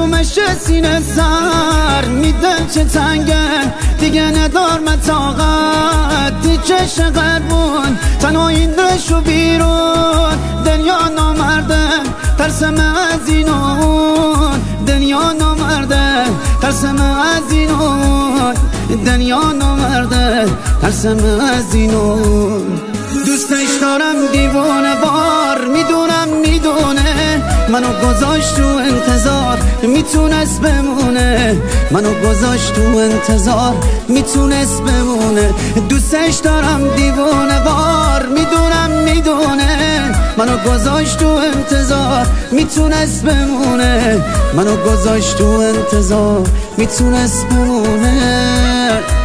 ترسومش سینه سر میدم چه تنگه دیگه ندار مطاقت دیچه قربون تنها این رشو بیرون دنیا نامرده ترسم از اینون دنیا نامرده ترسم از اینون دنیا نامرده ترسم از اینون دوستش دارم دیوانه بار میدونه منو گذاشت تو انتظار میتونست بمونه منو گذاشت تو انتظار میتونست بمونه دوستش دارم دیوانه بار میدونه منو گذاشت تو انتظار میتونست بمونه منو گذاشت تو انتظار میتونست بمونه